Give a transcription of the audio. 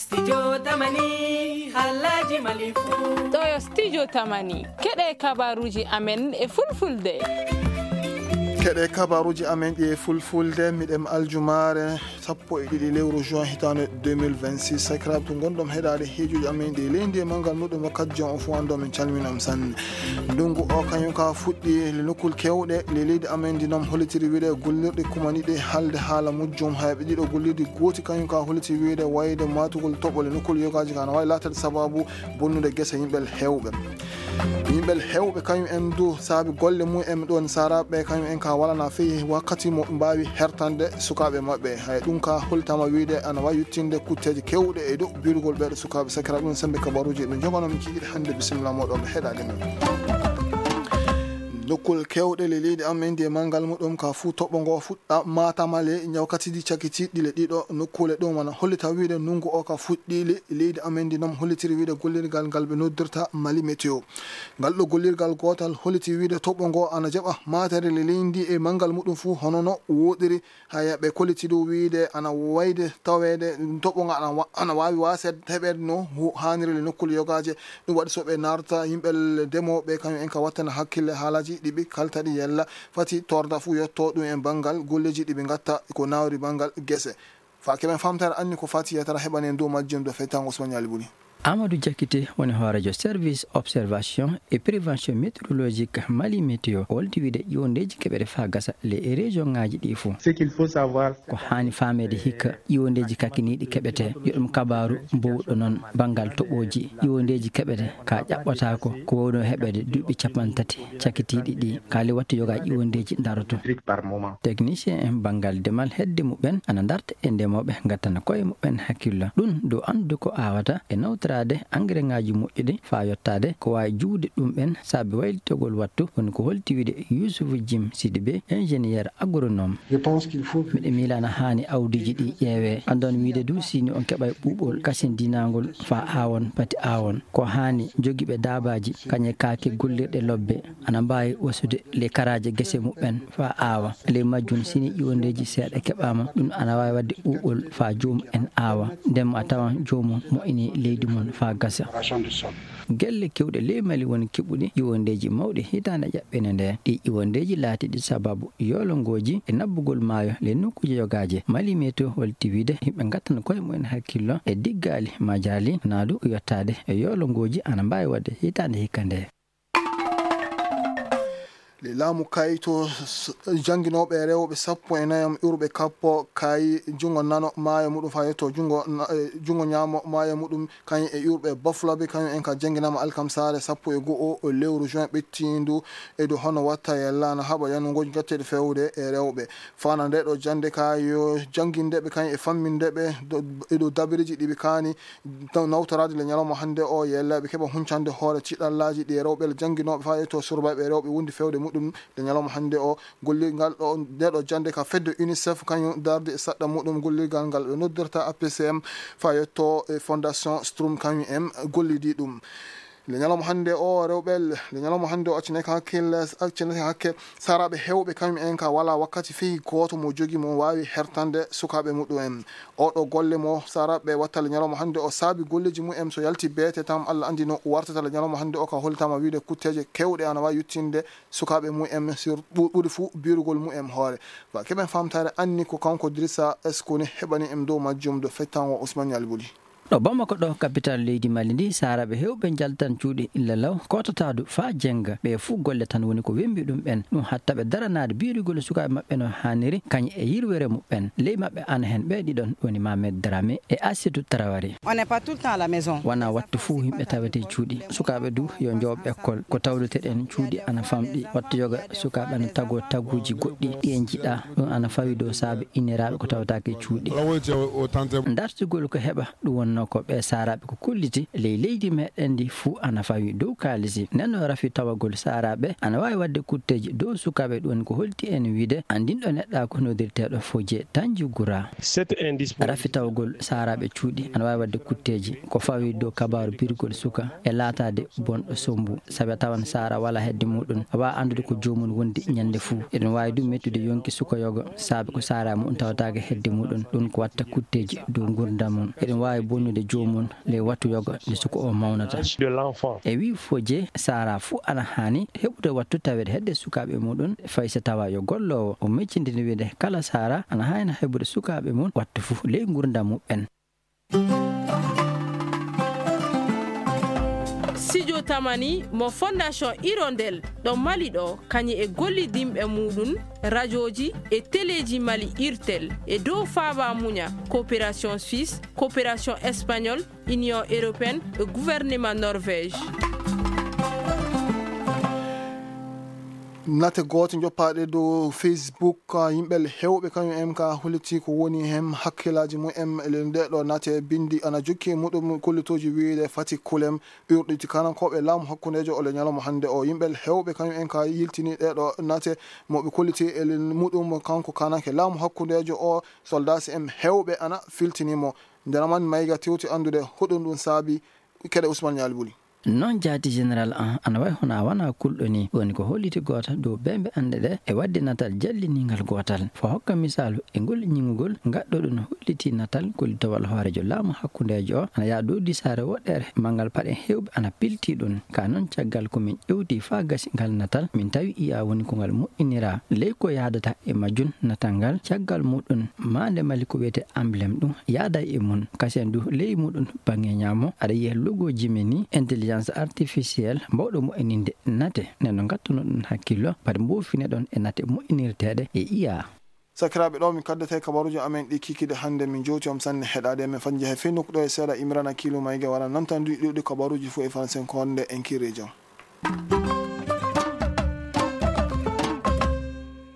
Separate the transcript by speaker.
Speaker 1: Studio Tamani Halaji Malifu
Speaker 2: ɗo Studio Tamani keɗe kabaruji amen e fulfulde.
Speaker 3: Keɗe kabaruji amen e fulfulde miɗem aljumare 12 lewru juin hitande 2026 sakiraɓe to gonɗom heɗade heejuji amen ɗe leydi e mangal muɗum wakkati jon o fu ando min calminam sanne. Ndungu o kañum ka fuɗɗi le nokkul kewɗe le leydi amen ndinom hollitiri wiide gollirɗe kumaniɗe halde haala mujjum hayɓe ɗiɗo gollirde gooti kañum ka hollitiri wiide wayde matugol toɓo le nokkul yogaji kana wawi latade sababu bonnude guesa yimɓel hewɓe. Yimɓel hewɓe kañum en du saabi golle mumen ɗon saraɓe kañum en ka walana feyi wakkati mo mbawi hertande sukaɓe mabɓe hay ɗum ka holtama wiide ana wawi yettinde kutteje kewɗe e dow birugol ɓeɗo sukaɓe sakiraɓe ɗum sembe kabaruji ɓe joganomi kiiɗi hande bisimilla moɗon ɓe heɗade men nokkul kewɗe le leydi amen ndi e mangal muɗum ka fu toɓɓo ngo fuɗɗa matamale ñawkatidi cakitiɗɗile ɗiɗo nokkule ɗo mana hollita wiide nungu o ka fuɗɗile leydi amen ndi noom hollitiri wiide gollirgal ngal ɓe noddirta mali météo ngal ɗo gollirgal gotal holliti wiide toɓɓo ngo ana jaɓa matere le leydi e mangal muɗum fu hono no woɗiri haya ɓe kolliti ɗo wiide ana wayde tawede toɓɓo ngo ana wawi wasede heɓede no haniri le nokkule yogaje ɗum waɗi soɓe narta yimɓel demoɓe kañum en ka wattana hakkille haalaji ɗiɓi kaltaɗi yella fati torda fu yetto ɗum e banggal golleji ɗiɓe gatta ko nawri banggal guese fa keɓen famtare anni ko fati yetara heɓane dow majjum do feytan Ousmane Yali Buni.
Speaker 4: Amadou Diakité woni hoorejo service observation et prévention météorologique Mali météo woldi wiide ƴiwondeji keɓere fa gasa les région ngaji ɗi fo
Speaker 5: ce qu'il faut savoir
Speaker 4: ko hani famede hikka ƴiwondeji kakiniɗi keɓete yoɗum kabaru mbowɗo noon banggal toɓoji ƴiwondeji keɓete ka ƴaɓɓotako ko wowno heɓede duuɓi 30 cakitiɗi ɗi kaali watta yoga ƴiwondeji daroto technicien en banggal demal hedde muɓen ana darta e ndemoɓe gattana koye muɓen hakkillo ɗum dow andude ko awata e nawtra engrais ngaji moƴƴuɗi fa yottade ko wawi juude ɗum ɓen saabi waylitogol wattu woni ko holti wiide Youssouf Jim Sidibé ingénieur agronome miɗe milana hani awdiji ɗi ƴeewe andon wiide du sini on keɓa ɓuuɓol kasindinagol fa awon pati awon ko hani joguiɓe dabaji kañe kaake gollirɗe lobbe ana mbawi wasude les karaje guese muɓen fa awa ley majjum sini ƴiwondeji seeɗa keɓama ɗum ana wawi wadde ɓuuɓol fa jomum en awa ndem a tawan jomum moƴini leydi mum fa gasa gelle kewɗe ley Mali woni keɓuɗi ƴiwondeji mawɗi hitande ƴaɓɓene nde ɗi ƴiwondeji laatiɗi sababu yolongoji e nabbugol maayo le nokkuji yogaje Mali météo holti wiide yimɓe gattana koye mumen hakkillo e diggali majali naadu yottade e yolongoji ana mbawi wadde hitande hikka nde
Speaker 3: le laamu kayito jangguinoɓe rewɓe 14 urɓe kappo kayi jungo nano maayo muɗum fa yetto jungo ñaamo maayo muɗum kañum e urɓe bafulaɓe kañum en ka jangguinama alkamsare 11 o lewru juin ɓettindu e dow hono watta yella no haɓa yanugoji gatteɗe fewde e rewɓe fana nde ɗo jande ka yo jangguindeɓe kañum e fammindeɓe e dow dabiriji ɗiɓe kani nawtorade le ñalawma hande o yellaɓe keeɓa huncande hoore ciɗallaji ɗi rewɓe jangguinoɓe fa yetto surbaɓe rewɓe wondi fewde ɗum le ñalawma hande o gollirgal ɗo ndeɗo jande ka fedde UNICEF kañum darde e saɗɗa muɗum gollirgal ngal ɓe noddirta APCM fa yetto e fondation Strum kañum en gollidi ɗum le ñalawma hande o rewɓe le ñalawma hande o accane ka hakke saraɓe hewɓe kañum en ka wala wakkati feyi goto mo jogui mo wawi hertande sukaɓe muɗum en oɗo golle mo saraɓe watta le ñalawma hande o saabi golleji mumen so yalti beete tam Allah andi no wartata le ñalawma hande o ka holtama wiide kutteje kewɗe ana wawi yettinde sukaɓe mumen sur ɓuuri fou birugol mumen hoore wa keɓen famtare anni ko kanko Drissa Eskoni heɓani em dow majjum do fettango Ousmane Yalbouli
Speaker 4: ɗo Bamako ɗo capital leydi Mali ndi saraɓe hewɓe jaltan cuuɗi illa law kototadu fa jenga ɓe fuu golle tan woni ko wembi ɗum ɓen ɗum hatta ɓe daranade birigol sukaɓe mabɓe no hanniri kañum e yirwere muɓɓen ley mabɓe ana hen ɓe ɗiɗon woni Mamed Dramé e Assidou Traoré
Speaker 6: on n'est pas tout le temps à la maison
Speaker 4: wona wattu fuu yimɓe tawete cuuɗi sukaɓe du yo jooɓ école ko tawdeteɗen cuuɗi ana famɗi wattu yoga sukaɓe ana tago taguji goɗɗi ɗi jiiɗa ɗum ana fawi dow saabe inniraɓe ko tawatake cuuɗi dartigol ko heɓa ɗum wonno ko ɓe saraɓe ko kulliti ley leydi meɗen ndi fuu ana fawi dow kaalisi nenno rafi tawagol saraɓe ana wawi wadde kutteji dow sukaɓe ɗum ko holti en wiide andinɗo neɗɗa ko nodirteɗo Fodje Tanji Goura rafi tawagol saraɓe cuuɗi ana wawi wadde kutteji ko fawi dow kabaru birgol suka e laatade bonɗo sombu saabi a tawan sara wala hedde muɗum awa andude ko jomum wondi ñande fuu eɗen wawi ɗum mettude yonki sukayogo saabi ko sara mum tawatake hedde muɗum ɗum ko watta kutteji dow gurdam mum eɗen wawi bonnude annude jomum le wattu yogo nde suko o mawnata e wi foje sara fu ana hani heɓude wattu tawede hedde sukaɓe muɗum faysa tawa yo gollowo o meccindini wiide kala sara ana hayna heɓude sukaɓe mum wattu fu ley gurdam muɓen.
Speaker 2: Studio Tamani mo Fondation Hirondelle ɗo Mali ɗo kañi e gollidimɓe muɗum radioji e téléji Mali Irtel e dow faaba muña coopération suisse, coopération espagnole, union européenne e gouvernement norvège.
Speaker 3: nate goto joppaɗe dow Facebook yimɓe hewɓe kañum en ka holliti ko woni hem hakkillaji mumen ele nde ɗo nate bindi ana jokki muɗum kollitoji wiide fati kulem urɗiti kanankoɓe laamu hakkudejo ole ñalawma hande o yimɓe hewɓe kañum en ka yiltini ɗeɗo nate moɓe kolliti ele muɗum kanko kanake laamu hakkudejo o soldasi en hewɓe ana filtinimo nderaman mayga tewti andude hoɗum ɗum saabi keɗe Ousmane Ñali Buli.
Speaker 4: non jaati général ana way hono a wana kulɗo ni woni ko holliti gotal dow bembe ande ɗe e wadde natal jalliningal gotal fo hokka misalu e ngol ñingugol gaɗɗo ɗum holliti natal kollitowal hoorejo laamu hakkudejo o ana yaa dow disare woɗɗere mangal paɗe hewɓe ana pilti ɗum ka noon caggal komin ƴewti fa gasi ngal natal min tawi iya woni ko ngal moƴƴinira ley ko yaadata e majjun natal ngal caggal muɗum mande Mali ko wiyete emblème ɗum yaada e mun kasen du ley muɗum bange ñamo aɗa yiya logoji men ni intelligence artificielle mbawɗo moƴƴininde nate neno gattuno ɗum hakkillo pade mbofine ɗon e nate moƴƴinirteɗe e iya.
Speaker 3: sakiraɓe ɗo min kaddete kabaruji amen ɗi kikide hande min jowti om sanne heɗade men fan jeehe fennuko ɗo e seeɗa Imrana Kilo Mayga wala namtanduɗi ɗiɗi kabaruji fo e français ko honde en kiri jam.